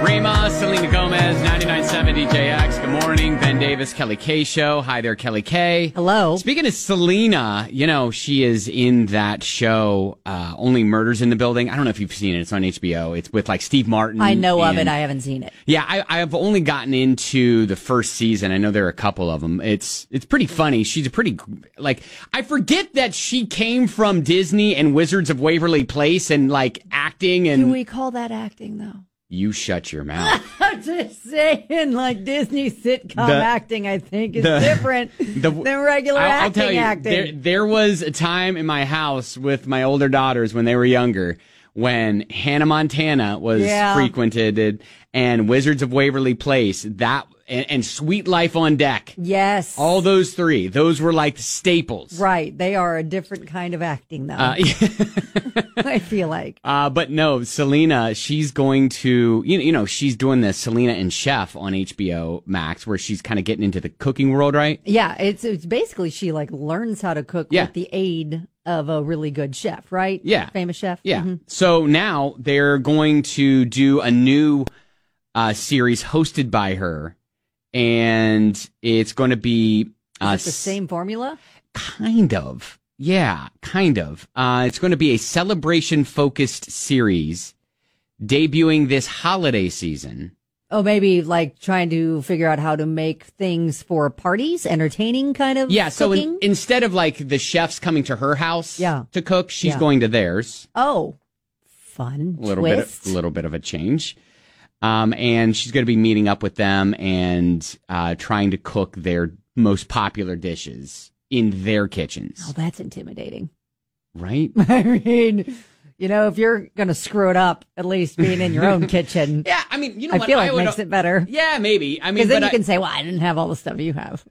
Rima, Selena Gomez, 99.7 DJX. Good morning. Ben Davis, Kelly K Show. Hi there, Kelly K. Hello. Speaking of Selena, you know, she is in that show, Only Murders in the Building. I don't know if you've seen it. It's on HBO. It's with like Steve Martin. I know of it. I haven't seen it. Yeah, I've only gotten into the first season. I know there are a couple of them. It's pretty funny. She's a pretty, like, I forget that she came from Disney and Wizards of Waverly Place and like acting and. Do we call that acting though? You shut your mouth. I'm just saying, like Disney sitcom acting, I think, is different than regular I'll acting. tell you, there was a time in my house with my older daughters when they were younger when Hannah Montana was frequented and Wizards of Waverly Place, and Sweet Life on Deck. Yes. All those three. Those were like staples. Right. They are a different kind of acting, though. I feel like. But no, Selena, she's going to, you know, she's doing the Selena and Chef on HBO Max, where she's kind of getting into the cooking world, right? Yeah. It's basically she like learns how to cook with the aid of a really good chef, right? Yeah. Famous chef. Yeah. Mm-hmm. So now they're going to do a new series hosted by her. And it's going to be Is it the same formula? Kind of. Yeah, kind of. It's going to be a celebration-focused series debuting this holiday season. Oh, maybe like trying to figure out how to make things for parties, entertaining kind of so cooking? Instead of like the chefs coming to her house to cook, she's going to theirs. Oh, fun. A little bit of a change. And she's going to be meeting up with them and trying to cook their most popular dishes in their kitchens. Oh, that's intimidating. Right? I mean, you know, if you're going to screw it up, at least being in your own kitchen. Yeah, I mean, you know I feel like it makes it better. Yeah, maybe. I mean, because then you can say, well, I didn't have all the stuff you have.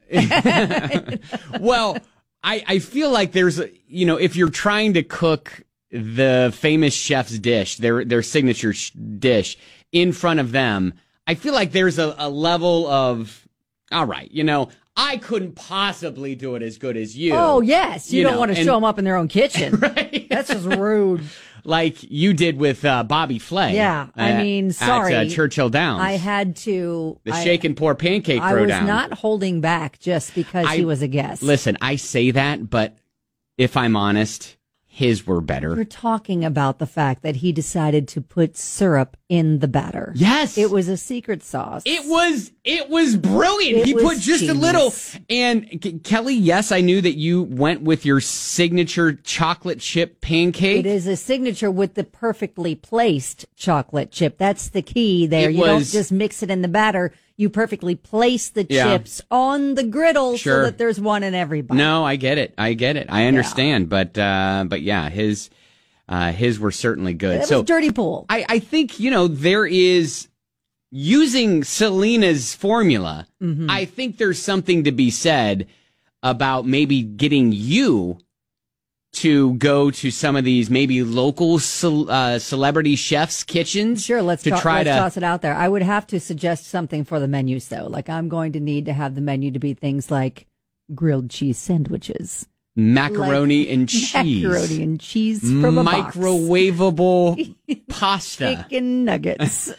Well, I feel like there's, you know, if you're trying to cook the famous chef's dish, their signature dish, in front of them, I feel like there's a level of, all right, you know, I couldn't possibly do it as good as you. Oh, yes. You don't want to show them up in their own kitchen. Right? That's just rude. Like you did with Bobby Flay. Yeah. I mean, sorry. At Churchill Downs. I had to. The shake and pour pancake throwdown. I was not holding back just because he was a guest. Listen, I say that, but if I'm honest, his were better. We're talking about the fact that he decided to put syrup in the batter. Yes. It was a secret sauce. It was brilliant. He put just a little. And Kelly, yes, I knew that you went with your signature chocolate chip pancake. It is a signature with the perfectly placed chocolate chip. That's the key there. You don't just mix it in the batter. You perfectly place the chips on the griddle so that there's one in every bite. No, I get it. I understand. But yeah, his were certainly good. It was dirty pool. I think, you know, there is, using Selena's formula, I think there's something to be said about maybe getting you to go to some of these maybe local celebrity chefs' kitchens. Sure, let's toss it out there. I would have to suggest something for the menus, though. Like, I'm going to need to have the menu to be things like grilled cheese sandwiches. Macaroni and cheese. Macaroni and cheese from a box. Microwavable pasta. Chicken nuggets.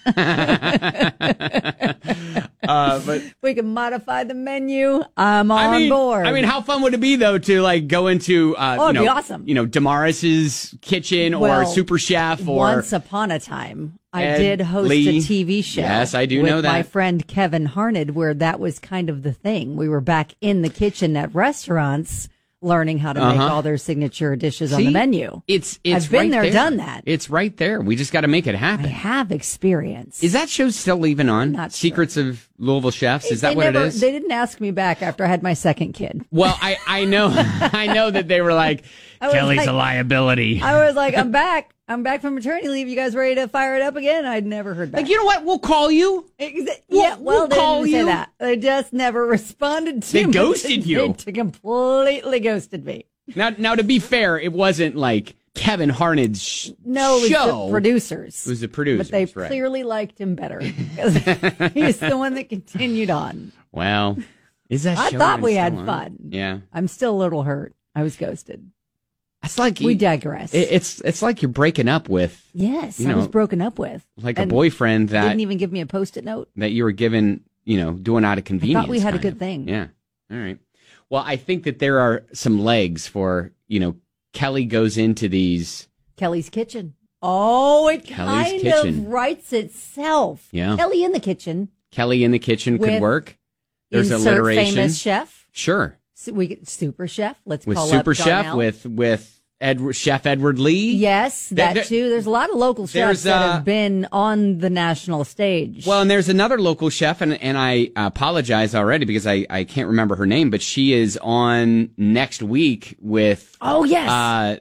But we can modify the menu. I'm on board. I mean, how fun would it be, though, to like go into it'd be awesome. You know, Damaris's kitchen or Super Chef or Once upon a time. I did host a TV show. Yes, I do know that. With my friend Kevin Harned, where that was kind of the thing. We were back in the kitchen at restaurants learning how to make all their signature dishes on the menu. I've been there, done that. It's right there. We just got to make it happen. I have experience. Is that show still even on? Not Secrets sure. of Louisville Chefs? Is that what it is? They didn't ask me back after I had my second kid. Well, I know I know that they were like, Kelly's a liability. I was like, I'm back. I'm back from maternity leave. You guys ready to fire it up again? I'd never heard back. Like, you know what? We'll call you. We'll call you. Say that. They just never responded to me. They ghosted you. They completely ghosted me. Now, to be fair, it wasn't like Kevin Harned's show. No, it was the producers. It was the producers, but they clearly liked him better because he's the one that continued on. Well, is that? I thought we had fun. Yeah, I'm still a little hurt. I was ghosted. It's like we digress. It's like you're breaking up with. Yes, I was broken up with. Like a boyfriend that didn't even give me a Post-it note that you were given, doing out of convenience. I thought we had a good thing. Yeah. All right. Well, I think that there are some legs for, Kelly goes into these. Kelly's Kitchen. Oh, it Kelly's kind of writes itself. Yeah. Kelly in the Kitchen. Kelly in the Kitchen could work. There's alliteration. Famous chef. Sure. So we get Super Chef. Let's with call Super up Chef with Chef Edward Lee. Yes, that too. There's a lot of local chefs that have been on the national stage. Well, and there's another local chef, and I apologize already because I can't remember her name, but she is on next week with. Oh yes.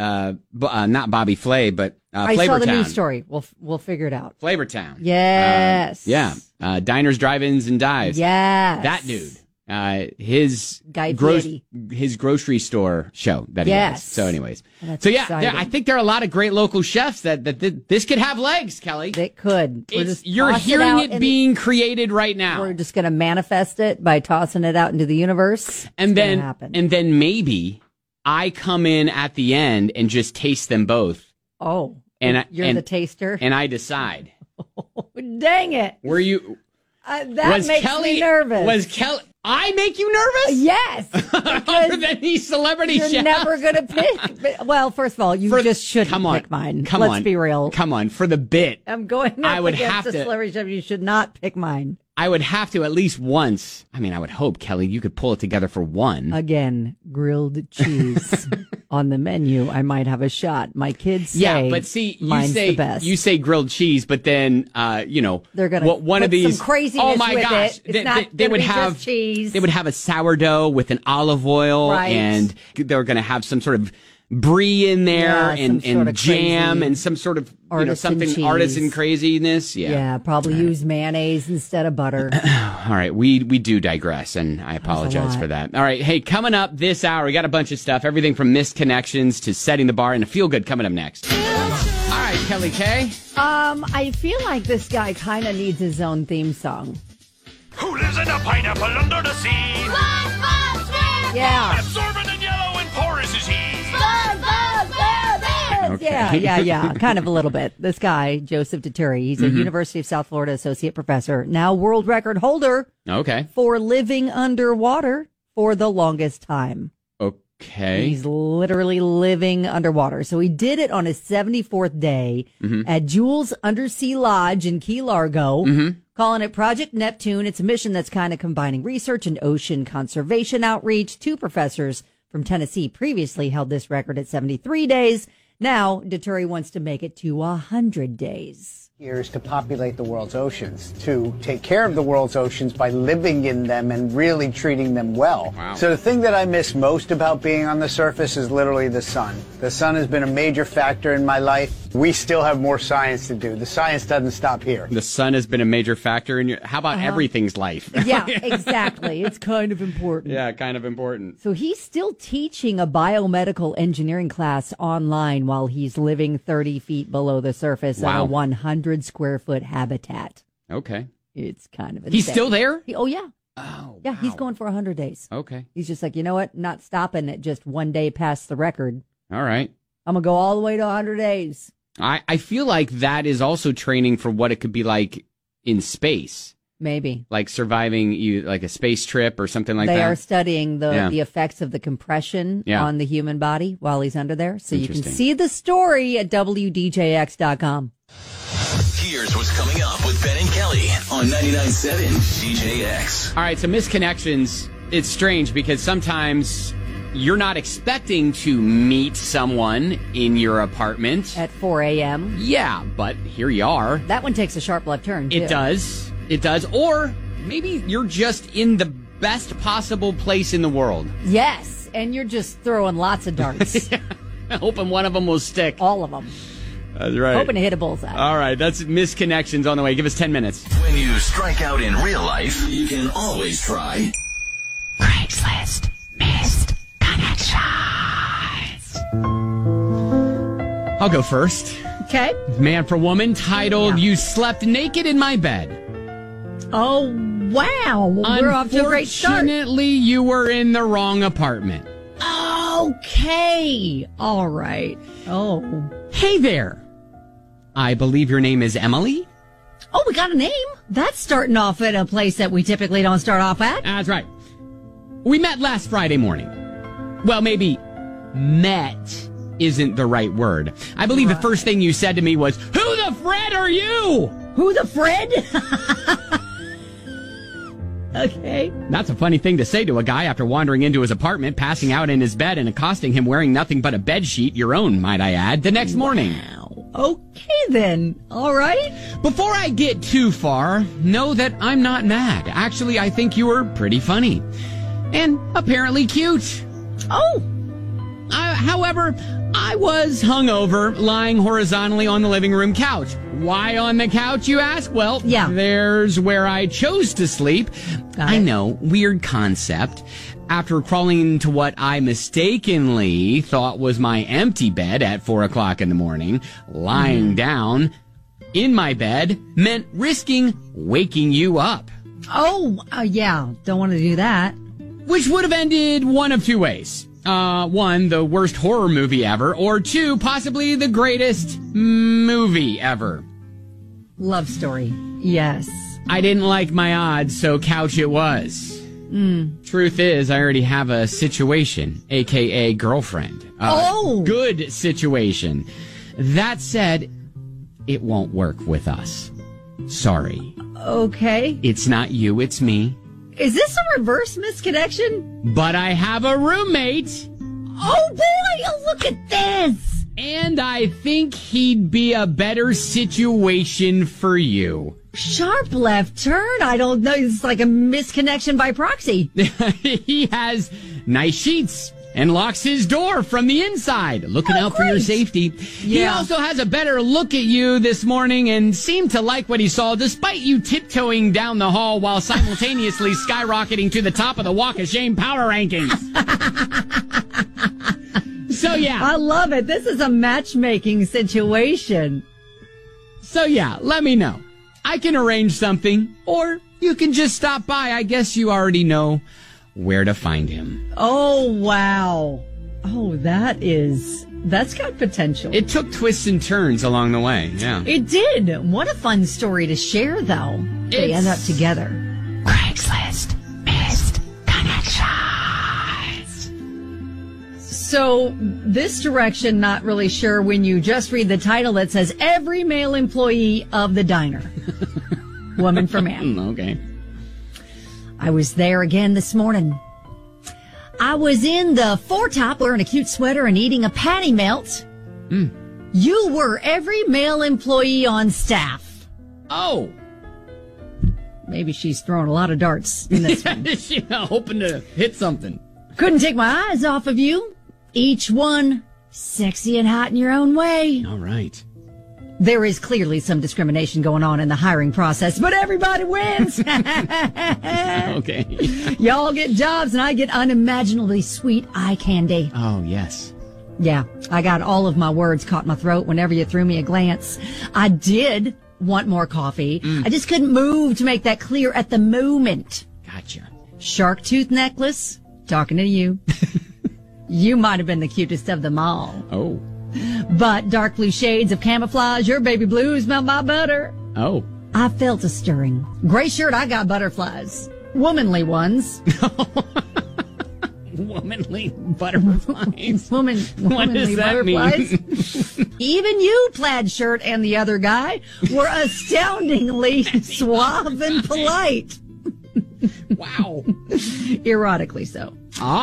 Not Bobby Flay, but I Flavortown. saw the news story. We'll figure it out. Flavortown. Yes. Yeah. Diners, Drive-ins, and Dives. Yes. That dude. His grocery store show that he has. So anyways. That's exciting. I think there are a lot of great local chefs that this could have legs, Kelly. It could. You're hearing it being created right now. We're just going to manifest it by tossing it out into the universe. And then maybe I come in at the end and just taste them both. Oh. And you're the taster. And I decide. Oh, dang it. Were you that makes me nervous. Was Kelly I make you nervous? Yes. Other than these celebrity chefs. You're never going to pick. Well, first of all, just shouldn't pick mine. Let's be real. Come on. For the bit. I'm going up against a celebrity chef. You should not pick mine. I would have to at least once. I mean, I would hope, Kelly, you could pull it together for one. Again, grilled cheese on the menu. I might have a shot. My kids say, but see, the best. You say grilled cheese, but then, they're going to one of these some craziness oh my with gosh, it. They would have just cheese. They would have a sourdough with an olive oil, right. And they're going to have some sort of brie in there and jam and some sort of something artisan craziness. Yeah, probably use mayonnaise instead of butter. All right, we do digress, and I apologize for that. All right, hey, coming up this hour, we got a bunch of stuff, everything from missed connections to setting the bar, and a feel good coming up next. All right, Kelly K. I feel like this guy kind of needs his own theme song. Who lives in a pineapple under the sea? SpongeBob SquarePants! Yeah. Absorbent and yellow and porous is he. SpongeBob SquarePants! Okay. Yeah, kind of a little bit. This guy, Joseph Dituri, he's a University of South Florida associate professor, now world record holder for living underwater for the longest time. Okay. He's literally living underwater. So he did it on his 74th day at Jules Undersea Lodge in Key Largo, calling it Project Neptune. It's a mission that's kind of combining research and ocean conservation outreach. Two professors from Tennessee previously held this record at 73 days. Now, Dituri wants to make it to 100 days. Is to populate the world's oceans, to take care of the world's oceans by living in them and really treating them well. Wow. So the thing that I miss most about being on the surface is literally the sun. The sun has been a major factor in my life. We still have more science to do. The science doesn't stop here. The sun has been a major factor in your... How about everything's life? Yeah, exactly. It's kind of important. Yeah, kind of important. So he's still teaching a biomedical engineering class online while he's living 30 feet below the surface at a 100-square-foot habitat. Okay. It's kind of insane. He's still there? Oh, yeah. Oh, yeah, wow. he's going for 100 days. Okay. He's just like, you know what? Not stopping at just one day past the record. All right. I'm going to go all the way to 100 days. I feel like that is also training for what it could be like in space. Maybe. Like surviving like a space trip or something like that. They are studying the effects of the compression on the human body while he's under there. So you can see the story at WDJX.com. Here's what's coming up with Ben and Kelly on 99.7 DJX. All right, so misconnections, it's strange because sometimes you're not expecting to meet someone in your apartment. At 4 a.m. Yeah, but here you are. That one takes a sharp left turn, too. It does. It does. Or maybe you're just in the best possible place in the world. Yes, and you're just throwing lots of darts. Hoping one of them will stick. All of them. That's right. Hoping to hit a bullseye. All right, that's misconnections on the way. Give us 10 minutes. When you strike out in real life, you can always try Craigslist Missed Connections. I'll go first. Okay. Man for Woman, titled You Slept Naked in My Bed. Oh, wow. We're off to a great start. Unfortunately, you were in the wrong apartment. Oh, Okay. All right. Oh. Hey there. I believe your name is Emily? Oh, we got a name? That's starting off at a place that we typically don't start off at. That's right. We met last Friday morning. Well, maybe met isn't the right word. I believe the first thing you said to me was, "Who the Fred are you?" Who the Fred? Okay. That's a funny thing to say to a guy after wandering into his apartment, passing out in his bed, and accosting him wearing nothing but a bed sheet, your own, might I add, the next morning. Wow. Okay, then. All right. Before I get too far, know that I'm not mad. Actually, I think you were pretty funny. And apparently cute. Oh. However, I was hungover, lying horizontally on the living room couch. Why on the couch, you ask? Well, yeah. There's where I chose to sleep. I know, weird concept. After crawling into what I mistakenly thought was my empty bed at 4 o'clock in the morning, lying down in my bed meant risking waking you up. Oh, yeah. Don't want to do that. Which would have ended one of two ways. One, the worst horror movie ever, or two, possibly the greatest movie ever. Love story. Yes. I didn't like my odds, so couch it was. Truth is, I already have a situation, aka girlfriend. Good situation. That said, it won't work with us. Sorry. Okay. It's not you, it's me. Is this a reverse misconnection? But I have a roommate. Oh boy, look at this. And I think he'd be a better situation for you. Sharp left turn. I don't know. It's like a misconnection by proxy. He has nice sheets and locks his door from the inside, looking out for your safety. Yeah. He also has a better look at you this morning and seemed to like what he saw, despite you tiptoeing down the hall while simultaneously skyrocketing to the top of the Walk of Shame power rankings. So, yeah. I love it. This is a matchmaking situation. So, yeah, let me know. I can arrange something, or you can just stop by. I guess you already know where to find him. Oh, wow. Oh, that's got potential. It took twists and turns along the way, yeah. It did. What a fun story to share, though. They end up together. Craigslist missed connections. So, this direction, not really sure when you just read the title that says, every male employee of the diner. Woman for man. Okay. I was there again this morning. I was in the foretop wearing a cute sweater and eating a patty melt. You were every male employee on staff. Oh. Maybe she's throwing a lot of darts in this one. She's hoping to hit something. Couldn't take my eyes off of you. Each one sexy and hot in your own way. All right. There is clearly some discrimination going on in the hiring process, but everybody wins. Okay. Y'all get jobs and I get unimaginably sweet eye candy. Oh, yes. Yeah, I got all of my words caught in my throat whenever you threw me a glance. I did want more coffee. I just couldn't move to make that clear at the moment. Gotcha. Shark tooth necklace, talking to you. You might have been the cutest of them all. Oh. But dark blue shades of camouflage, your baby blues melt my butter. Oh. I felt a stirring. Gray shirt, I got butterflies. Womanly ones. Womanly butterflies? Womanly what does that butterflies. Mean? Even you, plaid shirt, and the other guy were astoundingly suave and polite. Wow. Erotically so.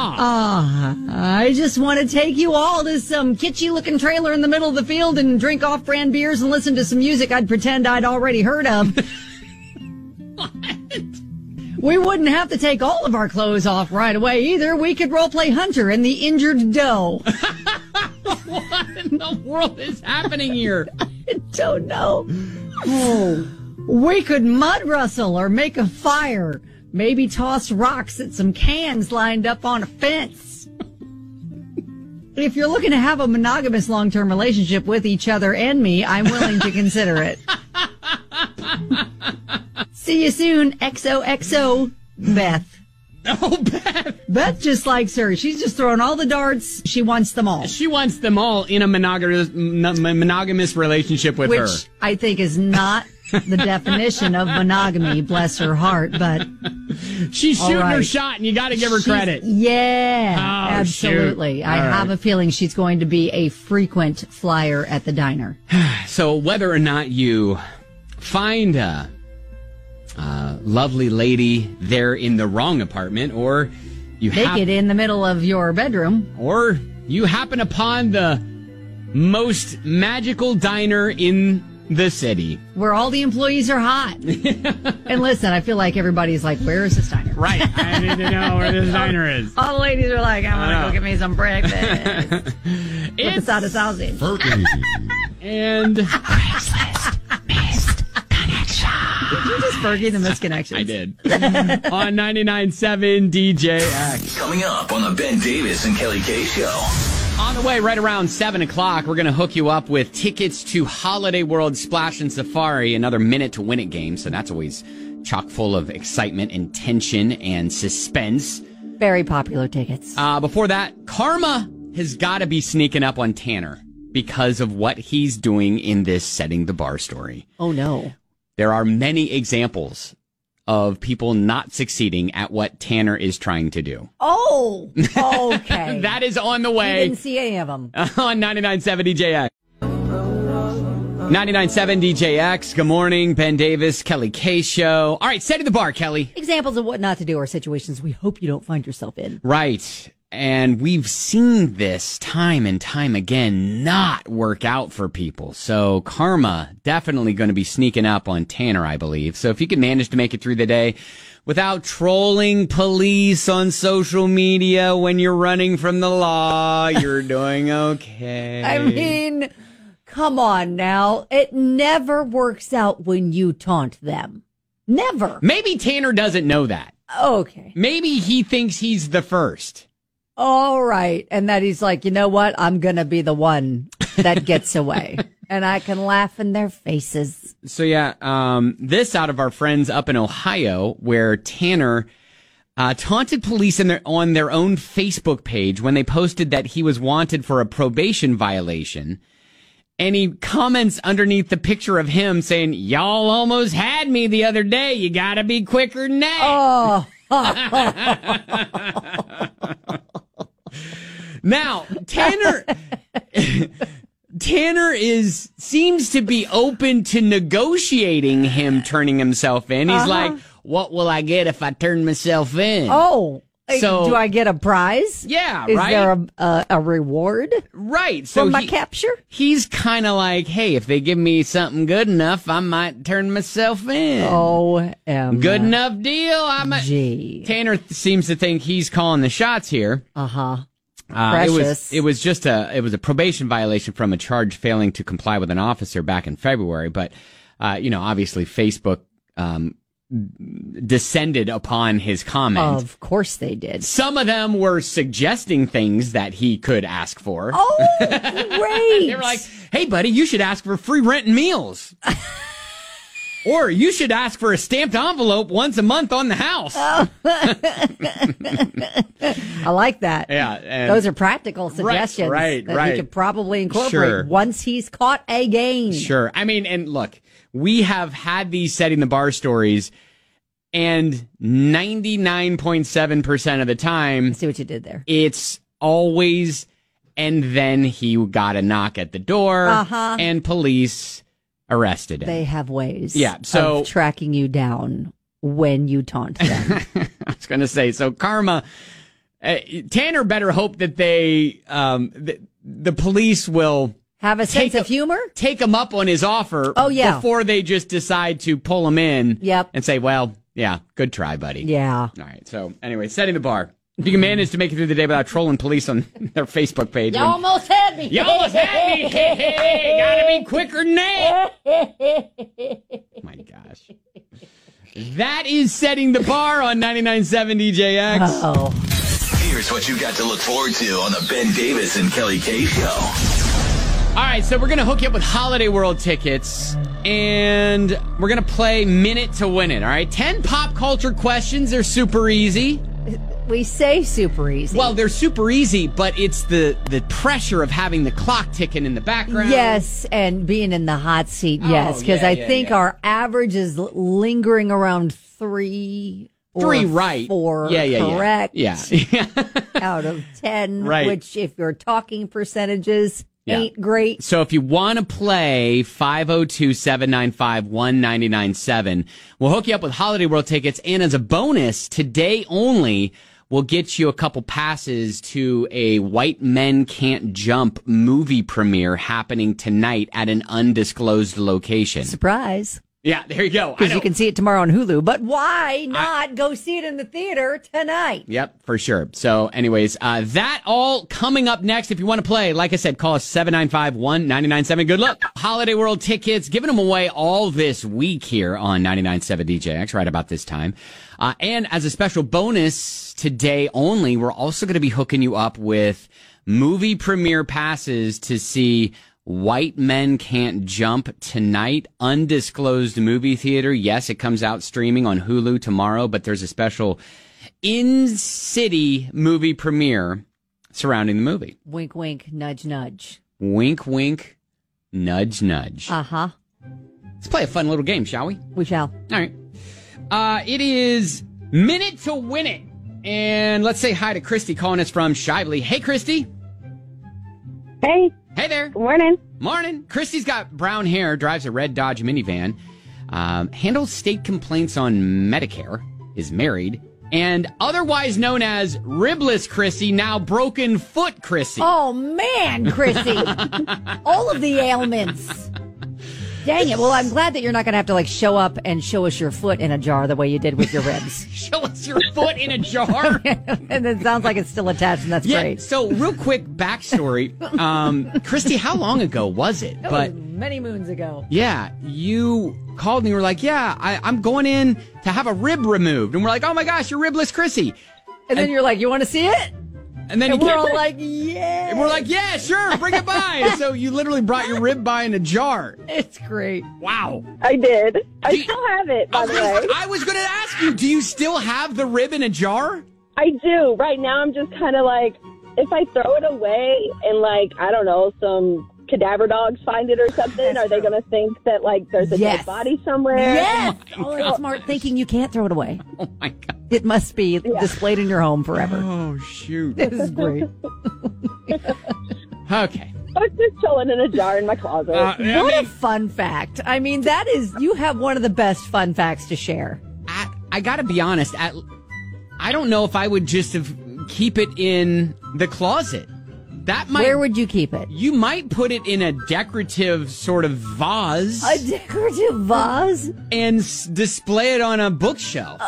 I just want to take you all to some kitschy-looking trailer in the middle of the field and drink off-brand beers and listen to some music I'd pretend I'd already heard of. What? We wouldn't have to take all of our clothes off right away either. We could role-play Hunter and the injured doe. What in the world is happening here? I don't know. Oh. We could mud wrestle or make a fire. Maybe toss rocks at some cans lined up on a fence. If you're looking to have a monogamous long-term relationship with each other and me, I'm willing to consider it. See you soon, XOXO, Beth. Oh, Beth. Beth just likes her. She's just throwing all the darts. She wants them all. She wants them all in a monogamous relationship with her. Which I think is not the definition of monogamy, bless her heart, but... She's shooting her shot, and you got to give her credit. Yeah, absolutely. I have a feeling she's going to be a frequent flyer at the diner. So whether or not you find a lovely lady there in the wrong apartment, or you naked in the middle of your bedroom, or you happen upon the most magical diner in the city, where all the employees are hot. And listen, I feel like everybody's like, where is this diner? Right. I need to know where this diner is. All the ladies are like, I want to go get me some breakfast. With a side of sausage. And Missed Connection. Did you just Fergie the Missed Connection? I did. On 99.7 DJX. Coming up on the Ben Davis and Kelly K Show. On the way, right around 7 o'clock, we're going to hook you up with tickets to Holiday World Splash and Safari, another Minute to Win It game. So that's always chock full of excitement and tension and suspense. Very popular tickets. Before that, Karma has got to be sneaking up on Tanner because of what he's doing in this Setting the Bar story. Oh, no. There are many examples of people not succeeding at what Tanner is trying to do. Oh, okay. That is on the way. You didn't see any of them. On 99.7 DJX. 99.7 DJX. Good morning. Ben Davis, Kelly K Show. All right, Setting the Bar, Kelly. Examples of what not to do are situations we hope you don't find yourself in. Right. And we've seen this time and time again not work out for people. So Karma definitely going to be sneaking up on Tanner, I believe. So if you can manage to make it through the day without trolling police on social media when you're running from the law, you're doing okay. I mean, come on now. It never works out when you taunt them. Never. Maybe Tanner doesn't know that. Okay. Maybe he thinks he's the first. All right. And that he's like, you know what? I'm going to be the one that gets away. And I can laugh in their faces. So, yeah, this out of our friends up in Ohio, where Tanner taunted police on their own Facebook page when they posted that he was wanted for a probation violation. And he comments underneath the picture of him saying, y'all almost had me the other day. You got to be quicker than that. Oh. Now, Tanner seems to be open to negotiating him turning himself in. He's like, what will I get if I turn myself in? Oh, so do I get a prize? Yeah, Is right? there a reward? Right. So for my capture? He's kind of like, hey, if they give me something good enough, I might turn myself in. Oh, good enough deal. Tanner seems to think he's calling the shots here. Precious. It was a probation violation from a charge failing to comply with an officer back in February. But, obviously Facebook, descended upon his comments. Of course they did. Some of them were suggesting things that he could ask for. Oh, great. They were like, hey, buddy, you should ask for free rent and meals. Or you should ask for a stamped envelope once a month on the house. I like that. Yeah. Those are practical suggestions that he could probably incorporate once he's caught again. Sure. I mean, and look, we have had these Setting the Bar stories, and 99.7% of the time, I see what you did there. It's always, and then he got a knock at the door, and police arrested him. They have ways of tracking you down when you taunt them. I was going to say, so Karma, Tanner better hope that the police will have a sense of humor? Take him up on his offer before they just decide to pull him in and say, well, yeah, good try, buddy. Yeah. All right. So anyway, Setting the Bar. If you can manage to make it through the day without trolling police on their Facebook page. You almost had me. You almost had me. Gotta be quicker than that. My gosh. That is Setting the Bar on 99.7 DJX. Oh. Here's what you got to look forward to on the Ben Davis and Kelly K Show. All right, so we're going to hook you up with Holiday World tickets, and we're going to play Minute to Win It, all right? 10 pop culture questions. They're super easy. We say super easy. Well, they're super easy, but it's the pressure of having the clock ticking in the background. Yes, and being in the hot seat, yes. Because I think our average is lingering around 3 or right. 4 correct. Yeah. Out of 10, right. Which if you're talking percentages, ain't great. So if you want to play 502-795-1997, we'll hook you up with Holiday World tickets. And as a bonus, today only, we'll get you a couple passes to a White Men Can't Jump movie premiere happening tonight at an undisclosed location. Surprise. Yeah, there you go. Because you can see it tomorrow on Hulu. But why not go see it in the theater tonight? Yep, for sure. So anyways, that all coming up next. If you want to play, like I said, call us 795-1997. Good luck. Holiday World tickets, giving them away all this week here on 99.7 DJX right about this time. And as a special bonus today only, we're also going to be hooking you up with movie premiere passes to see White Men Can't Jump tonight, undisclosed movie theater. Yes, it comes out streaming on Hulu tomorrow, but there's a special in-city movie premiere surrounding the movie. Wink, wink, nudge, nudge. Wink, wink, nudge, nudge. Uh-huh. Let's play a fun little game, shall we? We shall. All right. It is Minute to Win It. And let's say hi to Christy calling us from Shively. Hey, Christy. Hey. Hey there. Good morning. Morning. Christy's got brown hair, drives a red Dodge minivan, handles state complaints on Medicare, is married, and otherwise known as Ribless Chrissy, now Broken Foot Chrissy. Oh, man, Chrissy. All of the ailments. Dang it. Well, I'm glad that you're not going to have to show up and show us your foot in a jar the way you did with your ribs. Show us your foot in a jar? And it sounds like it's still attached, and that's great. So real quick backstory. Christy, how long ago was it? That was many moons ago. Yeah, you called and you were like, I'm going in to have a rib removed. And we're like, oh my gosh, you're Ribless Chrissy. And then you're like, you want to see it? And then we're all like, yeah. And we're like, yeah, sure, bring it by. And so you literally brought your rib by in a jar. It's great. Wow. I did. I still have it, by the way. I was going to ask you, do you still have the rib in a jar? I do. Right now, I'm just kind of like, if I throw it away and I don't know, some cadaver dogs find it or something, are they going to think that there's a dead body somewhere? Yes. Oh, smart thinking. You can't throw it away. Oh my God. It must be displayed in your home forever. Oh, shoot. This is great. Okay. It's just chilling in a jar in my closet. What a fun fact. I mean, you have one of the best fun facts to share. I got to be honest. I don't know if I would just keep it in the closet. Where would you keep it? You might put it in a decorative sort of vase. A decorative vase? And display it on a bookshelf.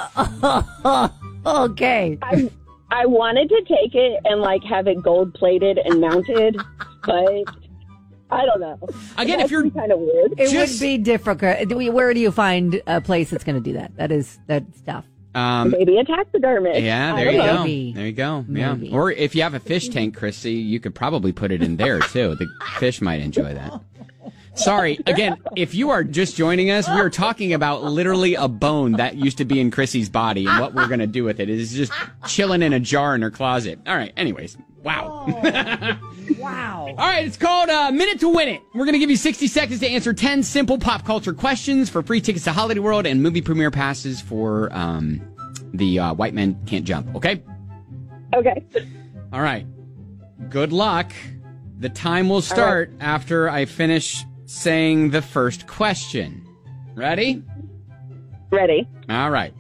Okay. I wanted to take it and have it gold plated and mounted, but I don't know. Again, if you're kind of weird, it would be difficult. Where do you find a place that's going to do that? That's tough. Maybe a taxidermist. Yeah, there you go. Maybe. There you go. Maybe. Yeah. Or if you have a fish tank, Chrissy, you could probably put it in there too. The fish might enjoy that. Sorry. Again, if you are just joining us, we are talking about literally a bone that used to be in Chrissy's body and what we're going to do with it. It is just chilling in a jar in her closet. All right. Anyways. Wow. Wow. All right. It's called Minute to Win It. We're going to give you 60 seconds to answer 10 simple pop culture questions for free tickets to Holiday World and movie premiere passes for the White Men Can't Jump. Okay? Okay. All right. Good luck. The time will start after I finish saying the first question. Ready? Ready. All right.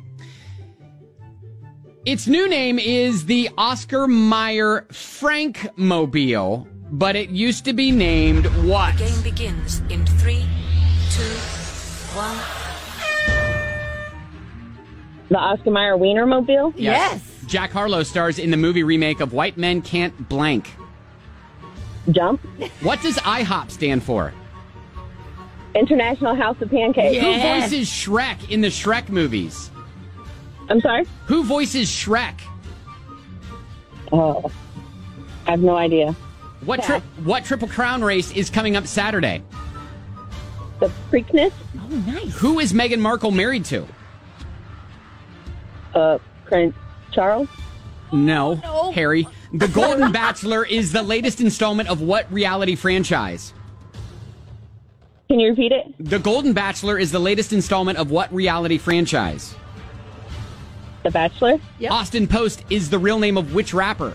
Its new name is the Oscar Mayer Frankmobile, but it used to be named what? The game begins in 3, 2, 1. The Oscar Mayer Wienermobile? Yes. Jack Harlow stars in the movie remake of White Men Can't Blank. Jump. What does IHOP stand for? International House of Pancakes. Who voices Shrek in the Shrek movies? I'm sorry? Who voices Shrek? Oh, I have no idea. What Triple Crown race is coming up Saturday? The Preakness? Oh, nice. Who is Meghan Markle married to? Prince Charles? No, Harry. The Golden Bachelor is the latest installment of what reality franchise? Can you repeat it? The Golden Bachelor is the latest installment of what reality franchise? The Bachelor? Yep. Austin Post is the real name of which rapper?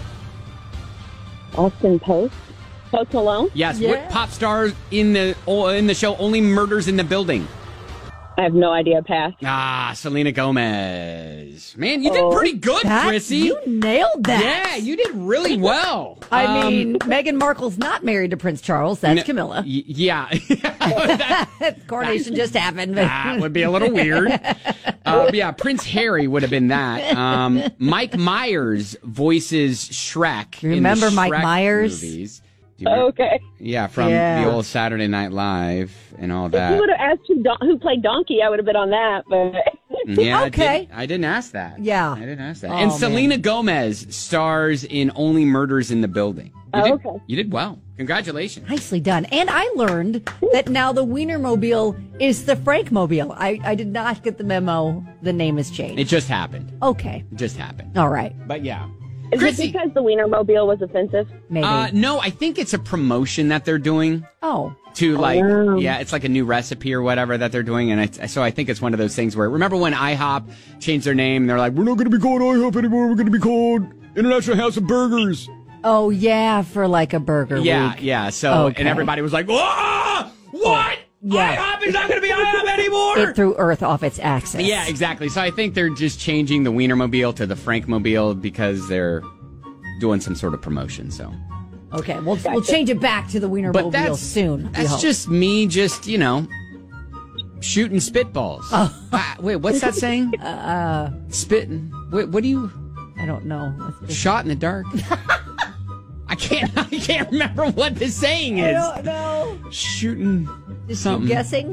Austin Post? Post Malone? Yes. Yeah. What pop star in the show Only Murders in the Building? I have no idea. Pass. Selena Gomez. Man, you did pretty good, Chrissy. You nailed that. Yeah, you did really well. I mean, Meghan Markle's not married to Prince Charles. That's Camilla. Yeah. Coronation just happened. That would be a little weird. Yeah, Prince Harry would have been that. Mike Myers voices Shrek. Remember in the Mike Shrek Myers? Movies. Okay. Yeah, from the old Saturday Night Live and all that. If you would have asked who played Donkey, I would have been on that. But yeah, okay. I didn't ask that. Yeah. I didn't ask that. Oh, and Selena Gomez stars in Only Murders in the Building. Okay. You did well. Congratulations. Nicely done. And I learned that now the Wienermobile is the Frankmobile. I did not get the memo. The name has changed. It just happened. Okay. It just happened. All right. But yeah. Is Chrissy. it because the Wienermobile was offensive? Maybe. No, I think it's a promotion that they're doing. Oh. To it's like a new recipe or whatever that they're doing. And so I think it's one of those things where, remember when IHOP changed their name? They're like, we're not going to be called IHOP anymore. We're going to be called International House of Burgers. Oh, yeah, for like a burger week. Yeah. So, and everybody was like, whoa, what? Yeah. IHOP is not going to be IHOP anymore. It threw Earth off its axis. Yeah, exactly. So I think they're just changing the Wienermobile to the Frankmobile because they're doing some sort of promotion. So okay, we'll change it back to the Wienermobile soon. That's just me, shooting spitballs. Oh. Wait, what's that saying? Spitting. Wait, what do you? I don't know. Shot in the dark. I can't remember what the saying is. I don't know. Shooting. Is something. you guessing?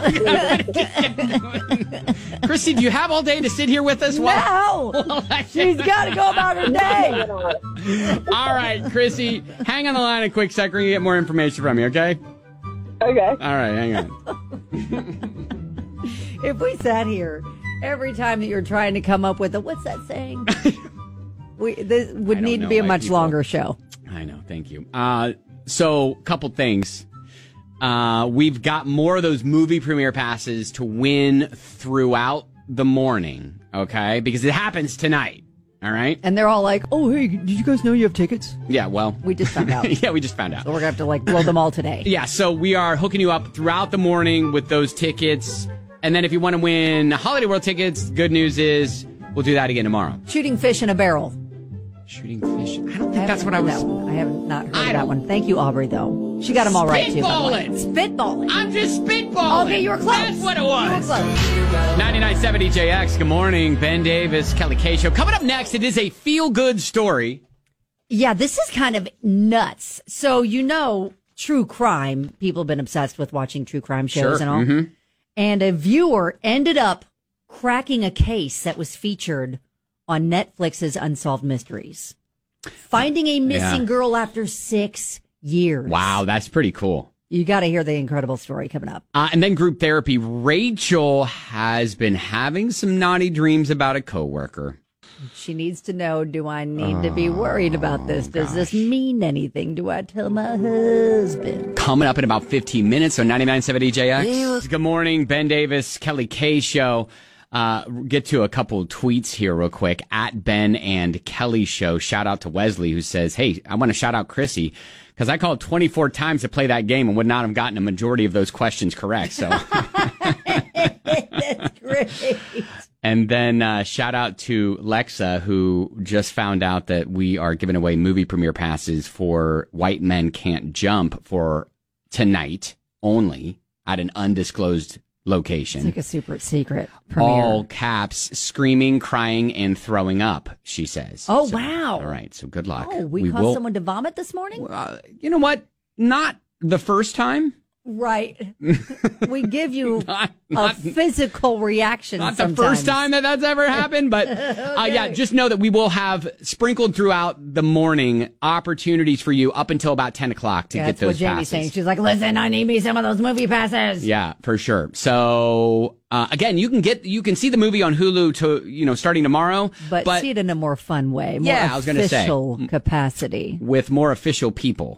Chrissy, do you have all day to sit here with us? No. She's got to go about her day. All right, Chrissy, hang on the line a quick second. We're going to get more information from you, okay? Okay. All right, hang on. If we sat here every time that you're trying to come up with what's that saying? This would need to be a much longer show. I know. Thank you. So, couple things. We've got more of those movie premiere passes to win throughout the morning, okay? Because it happens tonight, all right? And they're all like, oh, hey, did you guys know you have tickets? Yeah, well. We just found out. Yeah, we just found out. So we're going to have to, blow them all today. Yeah, so we are hooking you up throughout the morning with those tickets. And then if you want to win Holiday World tickets, good news is we'll do that again tomorrow. Shooting fish in a barrel. Shooting fish. I don't think that's what I was. I have not heard that one. Thank you, Aubrey, though. She got them all right, too. Spitballing. I'm just spitballing. Okay, you were close. That's what it was. You were close. 99.7 DJX. Good morning. Ben Davis, Kelly K. Show. Coming up next, it is a feel-good story. Yeah, this is kind of nuts. So, true crime. People have been obsessed with watching true crime shows and all. Mm-hmm. And a viewer ended up cracking a case that was featured on Netflix's Unsolved Mysteries. Finding a missing girl after 6 years. Wow, that's pretty cool. You got to hear the incredible story coming up. And then group therapy. Rachel has been having some naughty dreams about a coworker. She needs to know, do I need to be worried about this? Does this mean anything? Do I tell my husband? Coming up in about 15 minutes on 99.7 DJX. Good morning, Ben Davis, Kelly K. Show. Get to a couple of tweets here real quick at Ben and Kelly Show. Shout out to Wesley who says, hey, I want to shout out Chrissy because I called 24 times to play that game and would not have gotten a majority of those questions correct. So that's great. And then shout out to Lexa who just found out that we are giving away movie premiere passes for White Men Can't Jump for tonight only at an undisclosed location. It's like a super secret premiere. All caps, screaming, crying, and throwing up, she says. Oh, so, wow. All right, so good luck. Oh, we caused someone to vomit this morning? You know what? Not the first time. Right. We give you a physical reaction Not sometimes. The first time that's ever happened, but okay. Yeah, just know that we will have sprinkled throughout the morning opportunities for you up until about 10 o'clock to get those passes. That's what Jamie's saying. She's like, listen, I need me some of those movie passes. Yeah, for sure. So Again, you can see the movie on Hulu starting tomorrow, but see it in a more fun way. More I was going to say official capacity with more official people.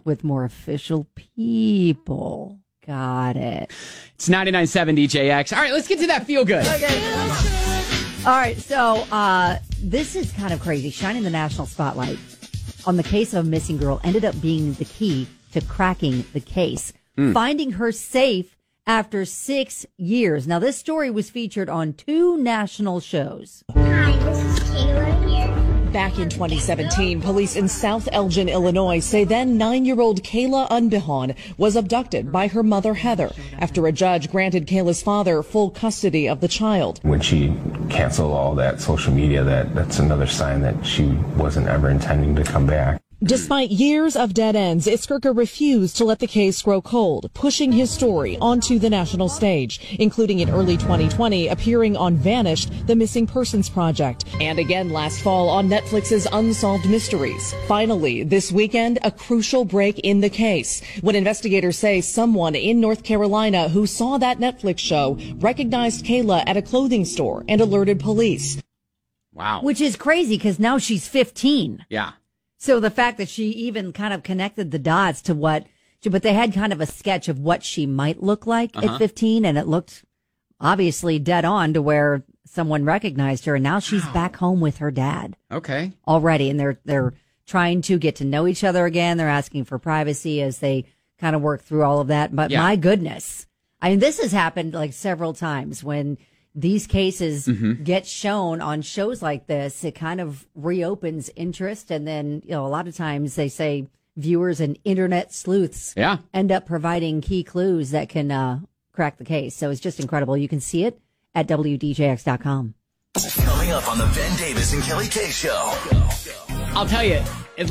Got it. It's 99.7 DJX. All right, let's get to that feel good. Okay. All right, so this is kind of crazy. Shining the national spotlight on the case of a missing girl ended up being the key to cracking the case. Finding her safe after 6 years. Now, this story was featured on 2 national shows. Hi, this is Kayla here. Back in 2017, police in South Elgin, Illinois say then 9-year-old Kayla Unbehaun was abducted by her mother, Heather, after a judge granted Kayla's father full custody of the child. When she canceled all that social media, that's another sign that she wasn't ever intending to come back. Despite years of dead ends, Itzkerka refused to let the case grow cold, pushing his story onto the national stage, including in early 2020 appearing on Vanished, the Missing Persons Project, and again last fall on Netflix's Unsolved Mysteries. Finally, this weekend, a crucial break in the case, when investigators say someone in North Carolina who saw that Netflix show recognized Kayla at a clothing store and alerted police. Wow. Which is crazy because now she's 15. Yeah. So the fact that she even kind of connected the dots to but they had kind of a sketch of what she might look like at 15, and it looked obviously dead on to where someone recognized her, and now she's back home with her dad. Okay. Already, and they're trying to get to know each other again. They're asking for privacy as they kind of work through all of that. But my goodness, I mean, this has happened like several times when these cases get shown on shows like this. It kind of reopens interest. And then, a lot of times they say viewers and internet sleuths end up providing key clues that can crack the case. So it's just incredible. You can see it at WDJX.com. Coming up on the Ben Davis and Kelly K Show. I'll tell you,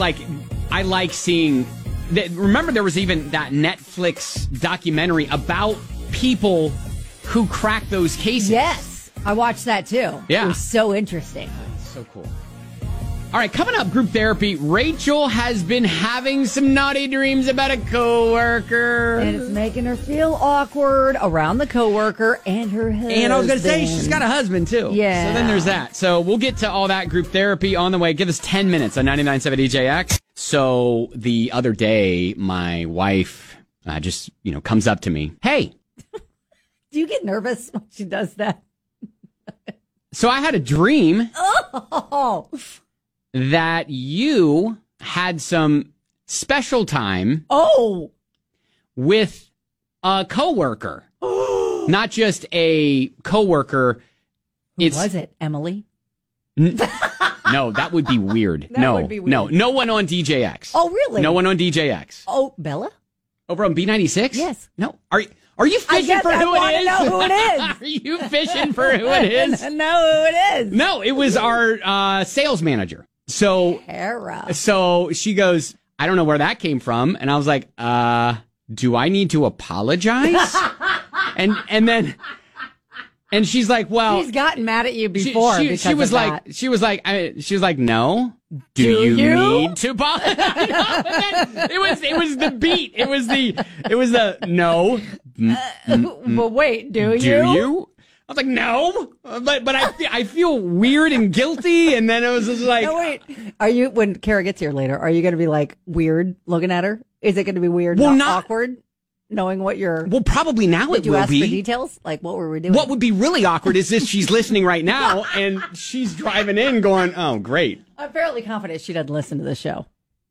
I like seeing remember there was even that Netflix documentary about people who crack those cases. Yes, I watched that too. Yeah. It was so interesting. So cool. All right, coming up, group therapy. Rachel has been having some naughty dreams about a coworker. And it's making her feel awkward around the coworker and her husband. And I was going to say, she's got a husband too. Yeah. So then there's that. So we'll get to all that group therapy on the way. Give us 10 minutes on 99.7 DJX. So the other day, my wife just, comes up to me. Hey. Do you get nervous when she does that? So I had a dream that you had some special time with a coworker. Not just a coworker. Who was it? Emily? No, that would be weird. Would be weird. No one on DJX. Oh, really? No one on DJX. Oh, Bella? Over on B96? Yes. No. Are you fishing for who it is? I know who it is. Are you fishing for who it is? I know who it is. No, it was our sales manager. So, Tara. So she goes, I don't know where that came from. And I was like, do I need to apologize? And she's like, well, she's gotten mad at you before. She was like, no. Do you need to apologize? It was the beat. It was the no. Well, wait, do you? Do you? I was like, no, but I feel weird and guilty, and then it was just like, no, wait. Are you, when Kara gets here later, are you going to be like weird looking at her? Is it going to be weird, not awkward, knowing what you're? Well, probably now it will be. Did you ask for details? Like, what were we doing? What would be really awkward is if she's listening right now and she's driving in, going, "Oh, great." I'm fairly confident she doesn't listen to the show.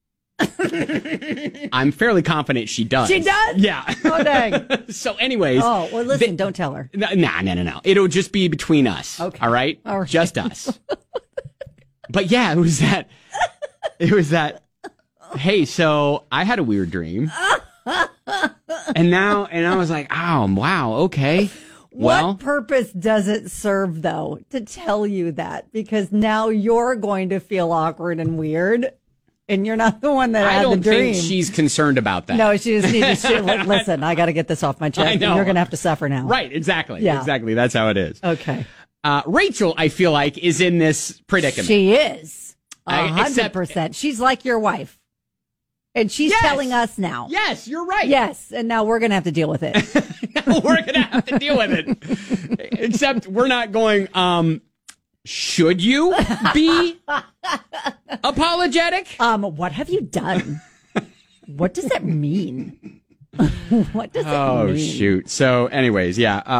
I'm fairly confident she does. She does? Yeah. Oh, dang. So anyways. Oh, well, listen, don't tell her. No. It'll just be between us. Okay. All right? Just us. But yeah, it was that, hey, so I had a weird dream. and I was like, oh, wow, okay. What purpose does it serve, though, to tell you that? Because now you're going to feel awkward and weird. And you're not the one that had the dream. I don't think she's concerned about that. No, she just needs to listen, I got to get this off my chest. And you're going to have to suffer now. Right, exactly. Yeah. Exactly. That's how it is. Okay. Rachel, I feel like, is in this predicament. She is. 100%. She's like your wife. And she's telling us now. Yes, you're right. Yes, and now we're going to have to deal with it. We're going to have to deal with it. Except we're not going, should you be apologetic? What have you done? What does that mean? What does it mean? Oh, shoot. So anyways,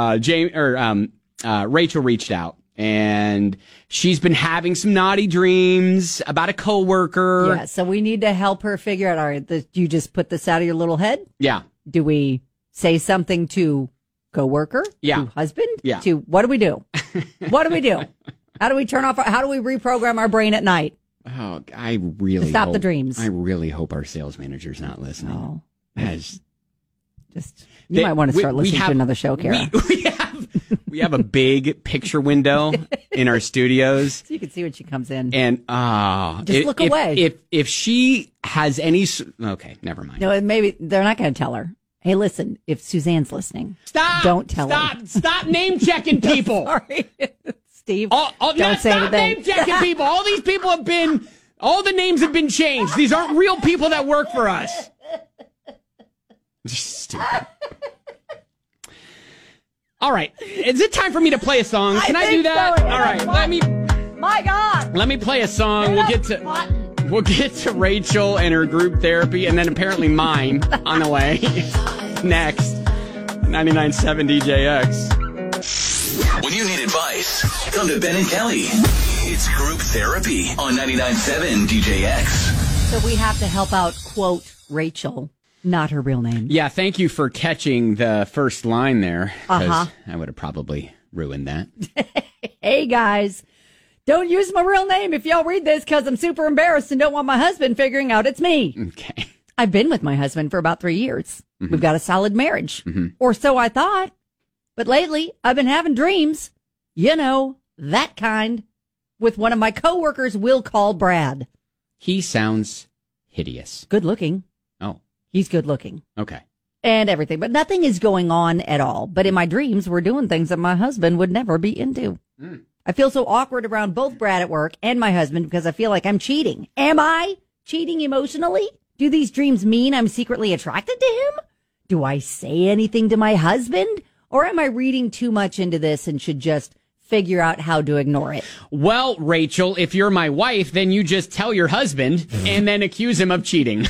Rachel reached out. And she's been having some naughty dreams about a coworker. Yeah, so we need to help her figure out, all right, do you just put this out of your little head? Yeah. Do we say something to coworker? Yeah. To husband? Yeah. To what do we do? What do we do? How do we how do we reprogram our brain at night? Oh, I really stop the dreams. I really hope our sales manager's not listening. Oh. You might want to start listening to another show, Kara. We have a big picture window in our studios. So you can see when she comes in. And just look away. If she has any, okay, never mind. No, maybe they're not going to tell her. Hey, listen, if Suzanne's listening, don't tell her. Stop name checking people. Sorry, Steve. Don't say anything. Name checking people. All these people all the names have been changed. These aren't real people that work for us. Stupid. All right. Is it time for me to play a song? Can I do that? So. All right. My God. Let me play a song. We'll get to Rachel and her group therapy, and then apparently mine on the way. Next. 99.7 DJX. When you need advice, come to Ben and Kelly. It's group therapy on 99.7 DJX. So we have to help out, quote, Rachel. Not her real name. Yeah, thank you for catching the first line there. Uh-huh. I would have probably ruined that. Hey, guys. Don't use my real name if y'all read this because I'm super embarrassed and don't want my husband figuring out it's me. Okay. I've been with my husband for about 3 years. Mm-hmm. We've got a solid marriage. Mm-hmm. Or so I thought. But lately, I've been having dreams. You know, that kind. With one of my coworkers we'll call Brad. He sounds hideous. Good looking. Oh. He's good looking. Okay. And everything. But nothing is going on at all. But in my dreams, we're doing things that my husband would never be into. Mm. I feel so awkward around both Brad at work and my husband because I feel like I'm cheating. Am I cheating emotionally? Do these dreams mean I'm secretly attracted to him? Do I say anything to my husband? Or am I reading too much into this and should just figure out how to ignore it? Well, Rachel, if you're my wife, then you just tell your husband and then accuse him of cheating.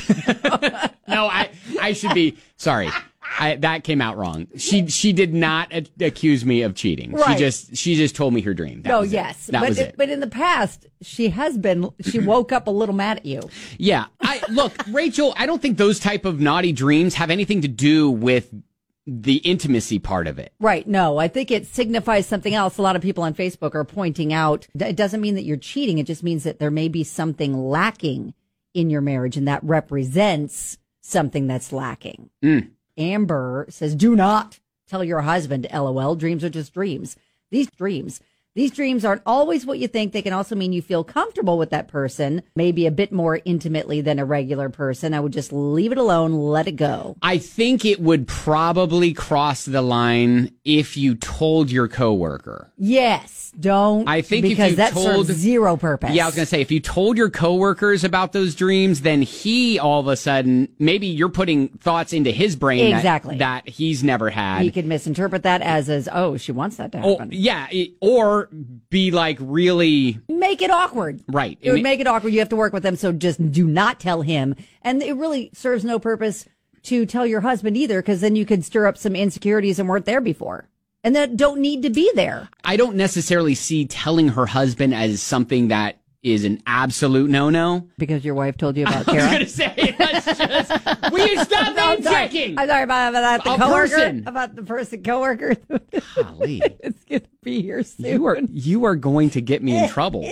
No, I should be sorry. That came out wrong. She did not accuse me of cheating. Right. She just told me her dream. That was it. But in the past, she woke up a little mad at you. Yeah. Look, Rachel, I don't think those type of naughty dreams have anything to do with the intimacy part of it. Right. No, I think it signifies something else. A lot of people on Facebook are pointing out it doesn't mean that you're cheating. It just means that there may be something lacking in your marriage, and that represents something that's lacking. Mm. Amber says, do not tell your husband, LOL, dreams are just dreams. These dreams aren't always what you think. They can also mean you feel comfortable with that person, maybe a bit more intimately than a regular person. I would just leave it alone, let it go. I think it would probably cross the line if you told your coworker. Yes, don't. I think because if you that told, serves zero purpose. Yeah, I was going to say, if you told your coworkers about those dreams, then he all of a sudden, maybe you're putting thoughts into his brain exactly. that he's never had. He could misinterpret that as, oh, she wants that to happen. Oh, yeah, or be like really make it awkward. Right. It would make it awkward. You have to work with them. So just do not tell him. And it really serves no purpose to tell your husband either, because then you could stir up some insecurities that weren't there before and that don't need to be there. I don't necessarily see telling her husband as something that is an absolute no-no. Because your wife told you about Kara? I was going to say, let's just, will you stop name checking? I'm sorry about the coworker. About the person coworker. Golly. It's going to be here soon. You are going to get me in trouble.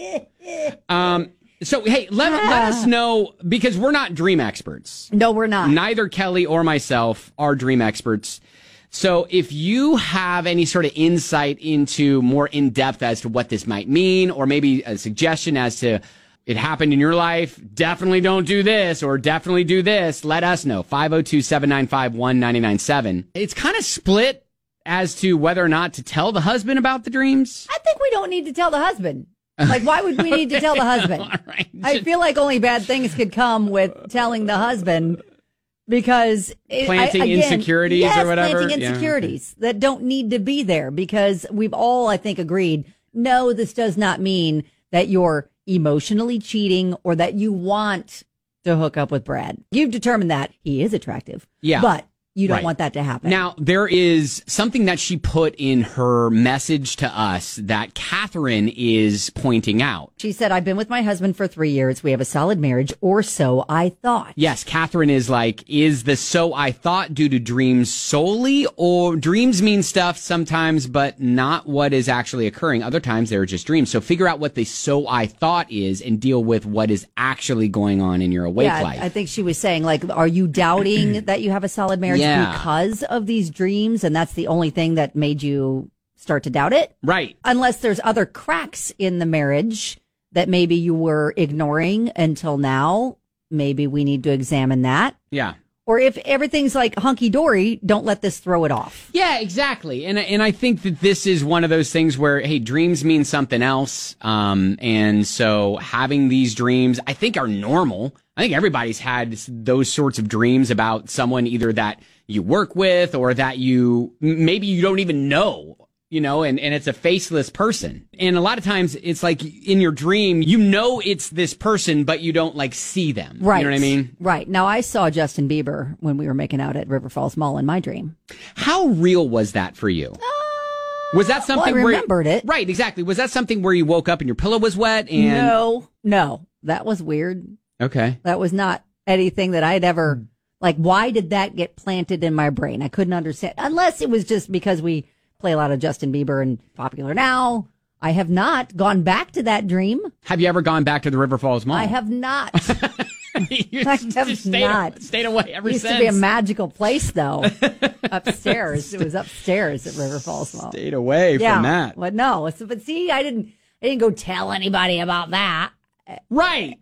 So, hey, let us know, because we're not dream experts. No, we're not. Neither Kelly or myself are dream experts. So if you have any sort of insight into more in depth as to what this might mean, or maybe a suggestion as to it happened in your life, definitely don't do this or definitely do this, let us know. 502-795-1997. It's kind of split as to whether or not to tell the husband about the dreams. I think we don't need to tell the husband. Like, why would we need to tell the husband? Right. I feel like only bad things could come with telling the husband because planting insecurities or whatever. Planting insecurities that don't need to be there because we've all, I think, agreed, no, this does not mean that you're emotionally cheating or that you want to hook up with Brad. You've determined that he is attractive. Yeah. But you don't want that to happen. Now, there is something that she put in her message to us that Catherine is pointing out. She said, I've been with my husband for 3 years. We have a solid marriage, or so I thought. Yes, Catherine is like, is the so I thought due to dreams solely, or dreams mean stuff sometimes, but not what is actually occurring. Other times they're just dreams. So figure out what the so I thought is and deal with what is actually going on in your awake life. I think she was saying, like, are you doubting that you have a solid marriage? Because of these dreams, and that's the only thing that made you start to doubt it? Right. Unless there's other cracks in the marriage that maybe you were ignoring until now. Maybe we need to examine that. Yeah. Or if everything's like hunky-dory, don't let this throw it off. Yeah, exactly. And I think that this is one of those things where, hey, dreams mean something else. And so having these dreams, I think, are normal. I think everybody's had those sorts of dreams about someone either that you work with or that maybe you don't even know, and it's a faceless person. And a lot of times it's like in your dream, it's this person, but you don't like see them. Right. You know what I mean? Right. Now, I saw Justin Bieber when we were making out at River Falls Mall in my dream. How real was that for you? Was that something I remembered it. Right, exactly. Was that something where you woke up and your pillow was wet? And No. That was weird. Okay. That was not anything that I'd ever, like, why did that get planted in my brain? I couldn't understand. Unless it was just because we play a lot of Justin Bieber and Popular Now. I have not gone back to that dream. Have you ever gone back to the River Falls Mall? I have not. I have not. Stayed away ever since. It used to be a magical place, though. Upstairs. It was upstairs at River Falls Mall. Stayed away from that. Well, no. But see, I didn't go tell anybody about that. Right.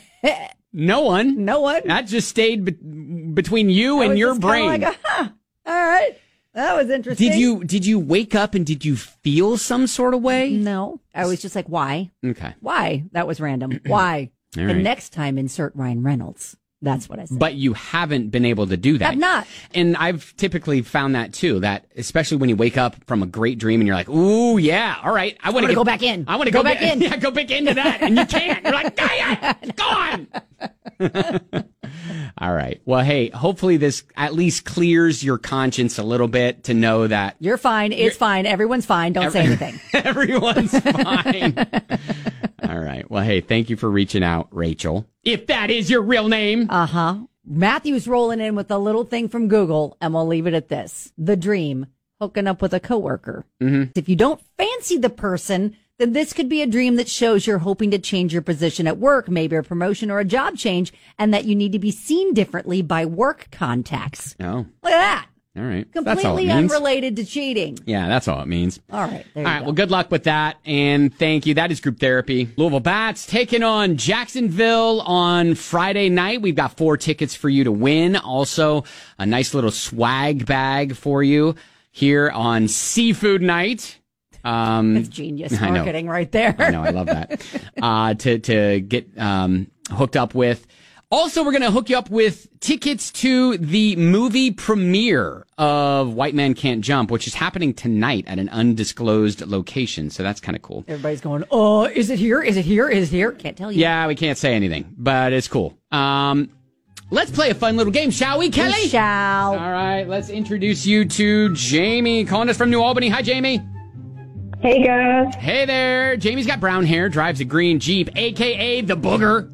No one. That just stayed between you and your brain. Like, all right. That was interesting. Did you wake up and did you feel some sort of way? No. I was just like, why? Okay. Why? That was random. Why? All and right. next time, insert Ryan Reynolds. That's what I said. But you haven't been able to do that. I've not. And I've typically found that too, that especially when you wake up from a great dream and you're like, ooh, yeah, all right. I want to go back in. I want to go back in. Yeah, go back into that. And you can't. You're like, go on. All right. Well, hey, hopefully this at least clears your conscience a little bit to know that you're fine. It's fine. Everyone's fine. Don't say anything. Everyone's fine. All right. Well, hey, thank you for reaching out, Rachel. If that is your real name. Uh-huh. Matthew's rolling in with a little thing from Google, and we'll leave it at this. The dream, hooking up with a coworker. Mm-hmm. If you don't fancy the person, then this could be a dream that shows you're hoping to change your position at work, maybe a promotion or a job change, and that you need to be seen differently by work contacts. Oh. Look at that. All right. Completely unrelated to cheating. Yeah, that's all it means. All right. All right. Well, good luck with that. And thank you. That is Group Therapy. Louisville Bats taking on Jacksonville on Friday night. We've got 4 tickets for you to win. Also, a nice little swag bag for you here on Seafood Night. It's genius marketing right there. I know. I love that. To get hooked up with. Also, we're going to hook you up with tickets to the movie premiere of White Man Can't Jump, which is happening tonight at an undisclosed location. So that's kind of cool. Everybody's going, oh, is it here? Is it here? Is it here? Can't tell you. Yeah, we can't say anything, but it's cool. Let's play a fun little game, shall we, Kelly? We shall. All right, let's introduce you to Jamie, calling us from New Albany. Hi, Jamie. Hey, guys. Hey there. Jamie's got brown hair, drives a green Jeep, a.k.a. the Booger.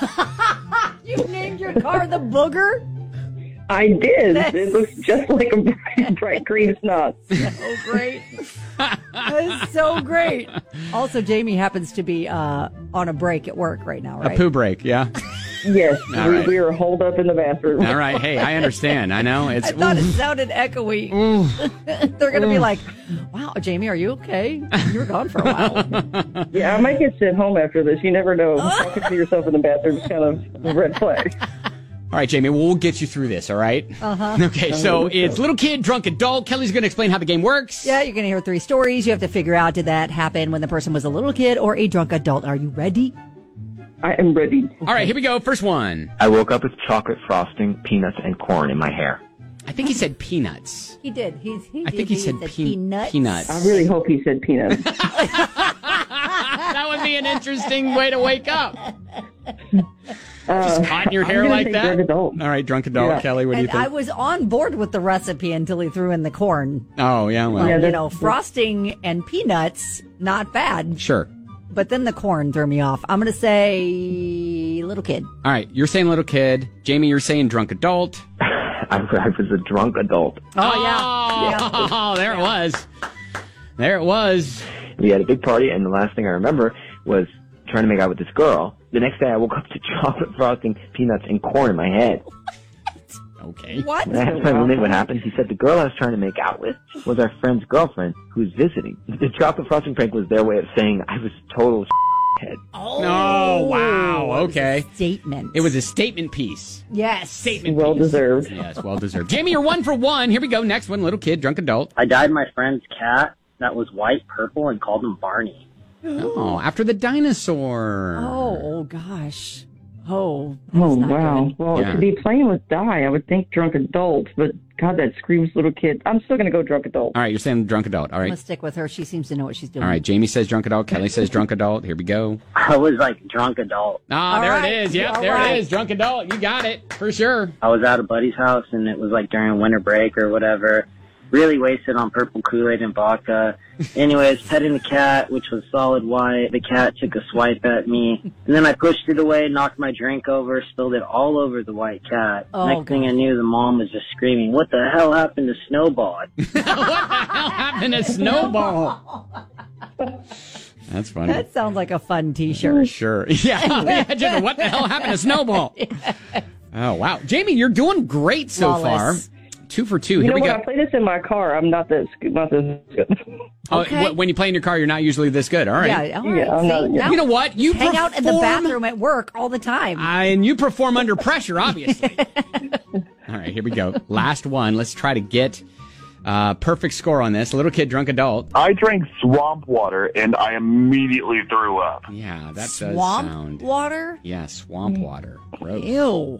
You named your car the Booger? I did. It looks just like a bright green snot. So great. That is so great. Also, Jamie happens to be on a break at work right now, right? A poo break, yeah. Yes, right. we were holed up in the bathroom. All right. Hey, I understand. I know. I thought it sounded echoey. They're going to be like, wow, Jamie, are you okay? You were gone for a while. Yeah, I might get sent home after this. You never know. Talking to yourself in the bathroom is kind of a red flag. All right, Jamie, we'll get you through this, all right? Uh-huh. Okay, so it's little kid, drunk adult. Kelly's going to explain how the game works. Yeah, you're going to hear 3 stories. You have to figure out, did that happen when the person was a little kid or a drunk adult? Are you ready? I am ready. All right, here we go. First one. I woke up with chocolate frosting, peanuts, and corn in my hair. I think he said peanuts. He did. I think he said peanuts. I really hope he said peanuts. That would be an interesting way to wake up. Just caught in your hair like that? Drunk adult. All right, drunk adult. Yeah. Kelly, what do you think? I was on board with the recipe until he threw in the corn. Oh, yeah, well. Frosting and peanuts, not bad. Sure. But then the corn threw me off. I'm going to say little kid. All right, you're saying little kid. Jamie, you're saying drunk adult. I was a drunk adult. Oh, yeah. Oh, there it was. There it was. We had a big party, and the last thing I remember was trying to make out with this girl. The next day, I woke up to chocolate frosting, peanuts, and corn in my head. Okay. What? When I asked my roommate what happened, he said the girl I was trying to make out with was our friend's girlfriend who was visiting. The chocolate frosting prank was their way of saying I was total head. Oh, wow. Okay. Statement. It was a statement piece. Yes. Statement well piece. deserved. Yes, well deserved. Jamie, you're 1 for 1. Here we go. Next one, little kid, drunk adult. I dyed my friend's cat that was white, purple, and called him Barney. Oh, after the dinosaur. Oh gosh. Oh, wow. Good. Well, to be playing with dye, I would think drunk adult, but God, that screams little kid. I'm still going to go drunk adult. All right, you're saying drunk adult. All right. Let's stick with her. She seems to know what she's doing. All right, Jamie says drunk adult. Kelly says drunk adult. Here we go. I was like drunk adult. Ah, there it is. Yep, there it is. Drunk adult. You got it for sure. I was at a buddy's house, and it was like during winter break or whatever. Really wasted on purple Kool-Aid and vodka. Anyways, petting the cat, which was solid white. The cat took a swipe at me. And then I pushed it away, knocked my drink over, spilled it all over the white cat. Next thing I knew, the mom was just screaming, "What the hell happened to Snowball?" What the hell happened to Snowball? That's funny. That sounds like a fun T-shirt. Sure. Yeah. Imagine what the hell happened to Snowball? Oh, wow. Jamie, you're doing great so far. 2 for 2. Here we go. When I play this in my car, I'm not this good. Oh, when you play in your car, you're not usually this good. All right. Yeah, all right. You know what? You hang out in the bathroom at work all the time. And you perform under pressure, obviously. All right, here we go. Last one. Let's try to get perfect score on this. Little kid, drunk adult. I drank swamp water, and I immediately threw up. Yeah, that does sound. Swamp water? Yeah, swamp water. Gross. Ew.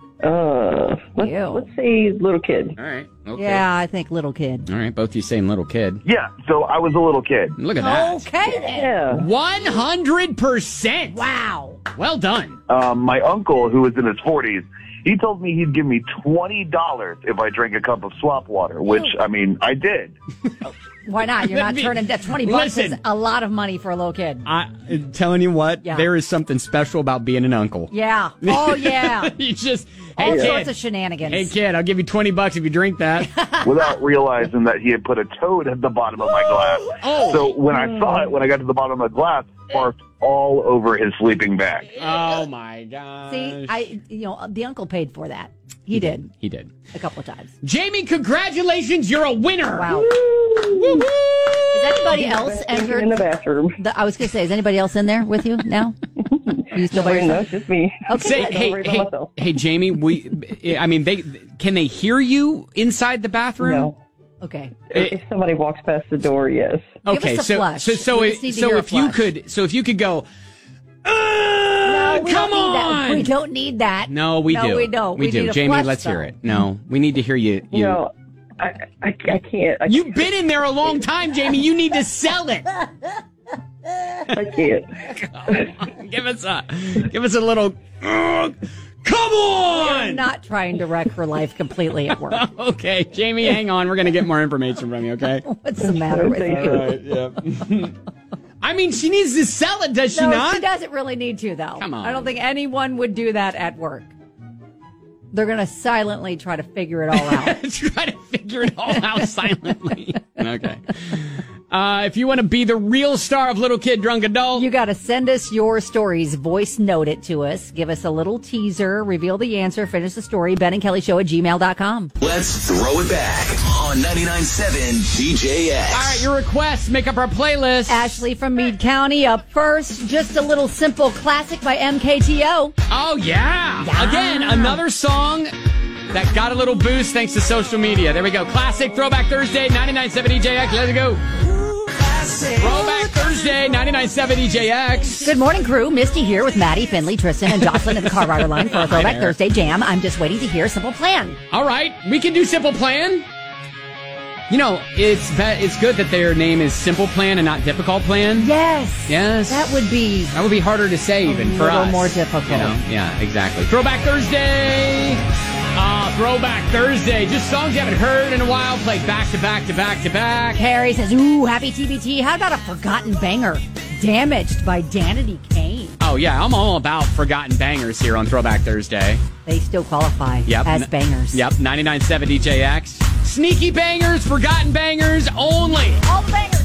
Let's say little kid. All right. Okay. Yeah, I think little kid. All right, both you saying little kid. Yeah, so I was a little kid. Look at that. Okay. Yeah. 100%. Wow. Well done. My uncle, who was in his 40s, he told me he'd give me $20 if I drank a cup of swamp water, which, I mean, I did. Why not? You're not turning that $20 is a lot of money for a little kid. I'm telling you what, there is something special about being an uncle. Yeah. Oh, yeah. You just, all sorts of shenanigans. Hey, kid, I'll give you $20 if you drink that. Without realizing that he had put a toad at the bottom of my glass. Oh. So when I saw it, when I got to the bottom of the glass, barfed all over his sleeping bag. Oh, my God. See, the uncle paid for that. He did. He did. A couple of times. Jamie, congratulations. You're a winner. Wow. Is anybody else entered? In the bathroom. I was going to say, is anybody else in there with you now? You still by yourself? No, it's just me. Okay. Hey, Jamie, can they hear you inside the bathroom? No. Okay. If somebody walks past the door, yes. Okay, so if you could go, come on! We don't need that. No, we do. We don't. We do. Jamie, let's hear it. No, we need to hear you. No, I can't. You've been in there a long time, Jamie. You need to sell it. I can't. Give us a little. Come on! We're not trying to wreck her life completely at work. Okay, Jamie, hang on. We're going to get more information from you, okay? What's the matter with you? All right, yeah. I mean, she needs to sell it, does she not? No, she doesn't really need to, though. Come on. I don't think anyone would do that at work. They're going to silently try to figure it all out. Try to figure it all out silently. Okay. If you want to be the real star of Little Kid Drunk Adult, you got to send us your stories, voice note it to us, give us a little teaser, reveal the answer, finish the story, BenandKellyShow@gmail.com. Let's throw it back on on 99.7 DJX. All right, your requests make up our playlist. Ashley from Meade County up first. Just a little simple classic by MKTO. Oh, yeah. Again, another song that got a little boost thanks to social media. There we go. Classic Throwback Thursday, 99.7 DJX. Let's go. Throwback Thursday, 99.7 DJX. Good morning, crew. Misty here with Maddie, Finley, Tristan, and Jocelyn in the car rider line for a Throwback Thursday jam. I'm just waiting to hear Simple Plan. All right, we can do Simple Plan. You know, it's good that their name is Simple Plan and not Difficult Plan. Yes. That would be harder to say even for us. A little more difficult. You know? Yeah, exactly. Throwback Thursday. Throwback Thursday. Just songs you haven't heard in a while, played back to back to back to back. Harry says, ooh, happy TBT. How about a forgotten banger? Damaged by Danity Kane. Oh, yeah. I'm all about forgotten bangers here on Throwback Thursday. They still qualify as bangers. Yep. 99.7 DJX. Sneaky bangers, forgotten bangers only. All bangers.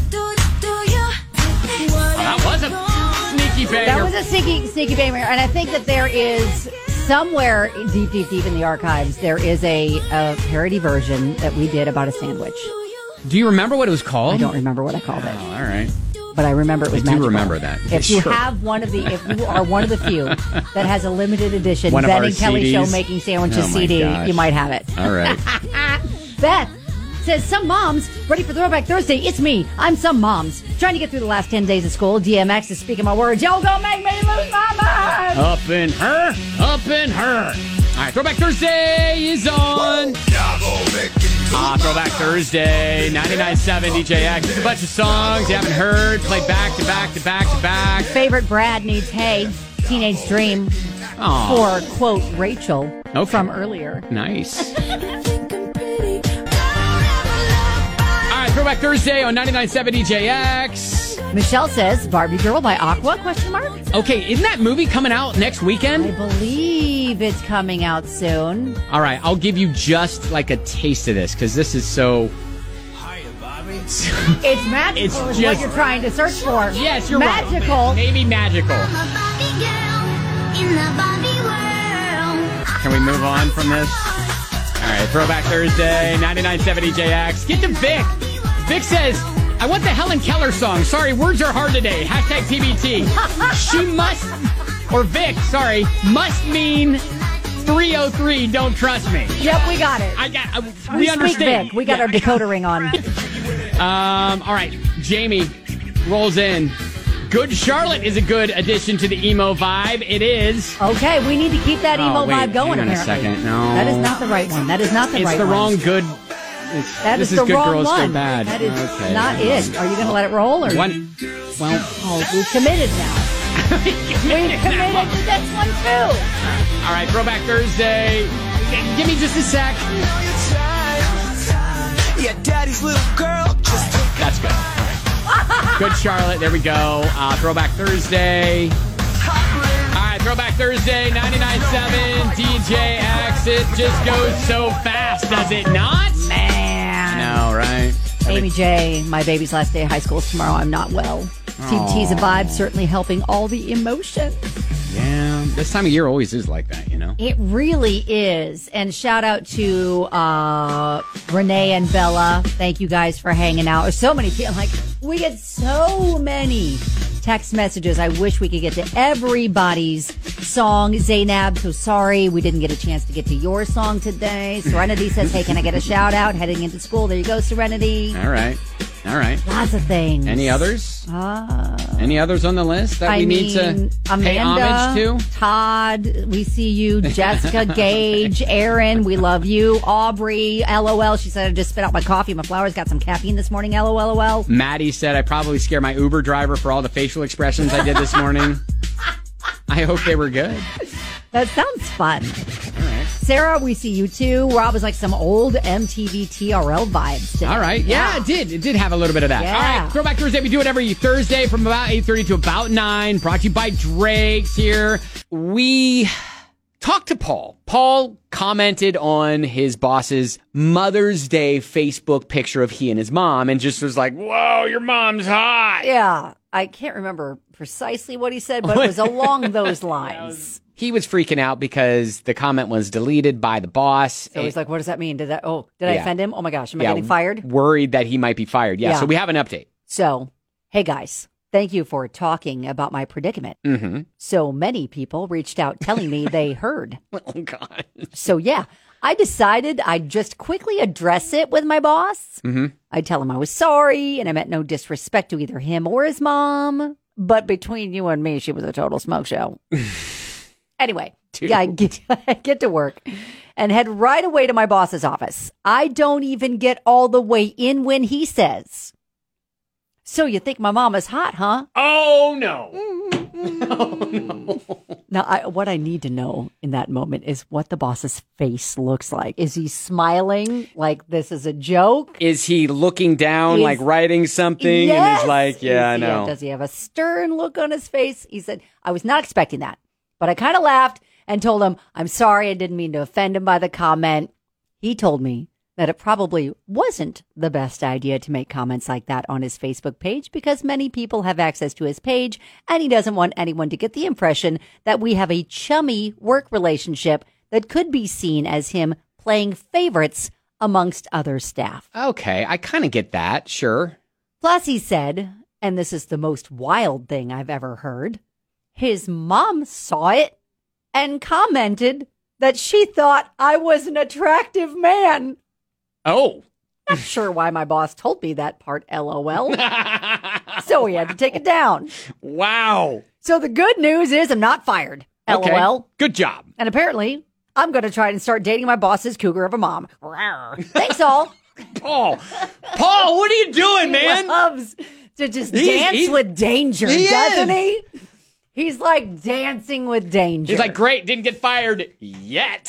That was a sneaky banger. That was a sneaky banger. And I think that there is somewhere deep in the archives, there is a parody version that we did about a sandwich. Do you remember what it was called? I don't remember what I called it. Oh, all right. But I remember it was magical. I do remember that. If you have if you are one of the few that has a limited edition Ben and Kelly Show Making Sandwiches CD, you might have it. All right. Beth says, some moms ready for Throwback Thursday. It's me. I'm some moms. Trying to get through the last 10 days of school. DMX is speaking my words. Y'all gonna make me lose my mind. Up in her. All right, Throwback Thursday is on. Throwback Thursday, 99.7 DJX. It's a bunch of songs you haven't heard, played back to back to back to back. Favorite Brad needs Hey, Teenage Dream. For, quote, Rachel from earlier. Nice. Throwback Thursday on 99.7 DJX. Michelle says, Barbie Girl by Aqua, ? Okay, isn't that movie coming out next weekend? I believe it's coming out soon. All right, I'll give you just like a taste of this, because this is so... It's magical is what you're trying to search for. Yes, you're magical. Right. Maybe magical. Can we move on from this? All right, Throwback Thursday, 99.7 DJX. Get to Vic. Vic says, I want the Helen Keller song. Sorry, words are hard today. Hashtag TBT. She must, or Vic, sorry, must mean 303, don't trust me. Yep, we got it. We understand. Vic. We got our decoder ring on. All right, Jamie rolls in. Good Charlotte is a good addition to the emo vibe. It is. Okay, we need to keep that emo vibe going, hang on apparently. A second. No. That is not the right one. That is not the right one. It's the wrong good... That is the good wrong girls one. Go bad. That is okay. not it. Are you going to let it roll? Or Well, we've committed now. We've committed to this one, too. All right, Throwback Thursday. Give me just a sec. Yeah, daddy's little girl. That's good. Good Charlotte. There we go. Throwback Thursday. All right, Throwback Thursday, 99.7 DJX. It just goes so fast, does it not? Man. No, right? Amy J., my baby's last day of high school is tomorrow. I'm not well. TBT's a vibe, certainly helping all the emotion. Yeah, this time of year always is like that, you know? It really is. And shout out to Renee and Bella. Thank you guys for hanging out. There's so many people. Like, we get so many text messages. I wish we could get to everybody's song. Zainab, so sorry we didn't get a chance to get to your song today. Serenity says, hey, can I get a shout out heading into school? There you go, Serenity. All right. Lots of things. Any others? Any others on the list that we need to pay homage to? Todd, we see you. Jessica, Gage, Aaron, we love you. Aubrey, LOL. She said, I just spit out my coffee. My flowers got some caffeine this morning. LOL. Maddie said, I probably scare my Uber driver for all the facial expressions I did this morning. I hope they were good. That sounds fun. All right. Sarah, we see you too. Rob was like some old MTV TRL vibes today. All right. Yeah, it did. It did have a little bit of that. Yeah. All right. Throwback Thursday. We do it every Thursday from about 8:30 to about 9. Brought to you by Drake's here. We talked to Paul. Paul commented on his boss's Mother's Day Facebook picture of he and his mom and just was like, whoa, your mom's hot. Yeah. I can't remember precisely what he said, but it was along those lines. he was freaking out because the comment was deleted by the boss. So he's like, what does that mean? Did I offend him? Oh my gosh, am I getting fired? Worried that he might be fired. Yeah, so we have an update. So, hey guys, thank you for talking about my predicament. Mm-hmm. So many people reached out telling me they heard. Oh, God. So, yeah, I decided I'd just quickly address it with my boss. Mm-hmm. I'd tell him I was sorry and I meant no disrespect to either him or his mom. But between you and me, she was a total smoke show. Anyway, I get to work and head right away to my boss's office. I don't even get all the way in when he says, so you think my mama's hot, huh? Oh, no. Oh, no. Now, what I need to know in that moment is what the boss's face looks like. Is he smiling like this is a joke? Is he looking down, like writing something? Yes. And he's like, yeah, I know. Does he have a stern look on his face? He said, I was not expecting that. But I kind of laughed and told him, I'm sorry, I didn't mean to offend him by the comment. He told me that it probably wasn't the best idea to make comments like that on his Facebook page because many people have access to his page and he doesn't want anyone to get the impression that we have a chummy work relationship that could be seen as him playing favorites amongst other staff. Okay, I kind of get that, sure. Plus, he said, and this is the most wild thing I've ever heard, his mom saw it and commented that she thought I was an attractive man. Oh. Not sure why my boss told me that part, LOL. So he had to take it down. Wow. So the good news is I'm not fired, LOL. Okay. Good job. And apparently, I'm going to try and start dating my boss's cougar of a mom. Thanks, all. Paul, what are you doing, man? He loves to just dance with danger, doesn't he? He's like dancing with danger. He's like, great, didn't get fired yet.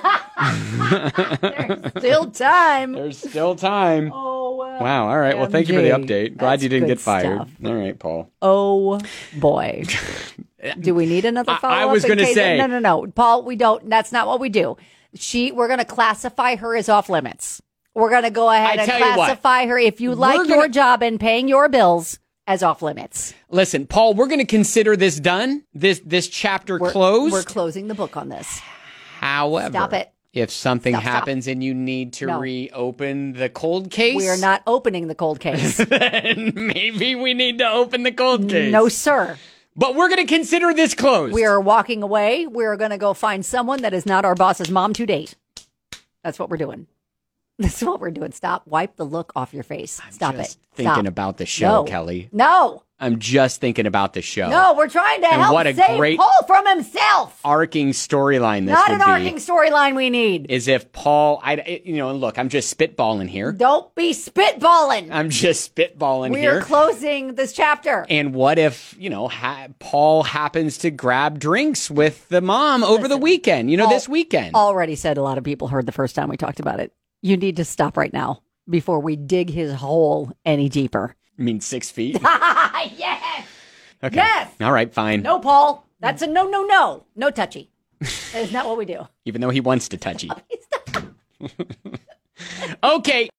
There's still time. There's still time. Oh, wow. All right. Well, thank you for the update. Glad you didn't get fired. Stuff. All right, Paul. Oh, boy. Do we need another follow-up? I was going to say. No. Paul, we don't. That's not what we do. We're going to classify her as off limits. We're going to go ahead and classify her, if you like your job and paying your bills, as off limits. Listen, Paul, we're going to consider this done, this chapter closed. We're closing the book on this. However, stop it. If something happens and you need to reopen the cold case. We are not opening the cold case. Then maybe we need to open the cold case. No, sir. But we're going to consider this closed. We are walking away. We're going to go find someone that is not our boss's mom to date. That's what we're doing. That's what we're doing. Stop. Wipe the look off your face. Stop it. Thinking about the show, Kelly. No. I'm just thinking about the show. No, we're trying to help save Paul from himself. Arcing storyline this Not would an arcing storyline we need. Is if Paul, look, I'm just spitballing here. Don't be spitballing. I'm just spitballing here. We're closing this chapter. And what if, Paul happens to grab drinks with the mom over the weekend, this weekend? Already said a lot of people heard the first time we talked about it. You need to stop right now before we dig his hole any deeper. You mean 6 feet? Yes. Okay. Yes. All right, fine. No, Paul. That's a no. No touchy. That is not what we do. Even though he wants to touchy. Okay.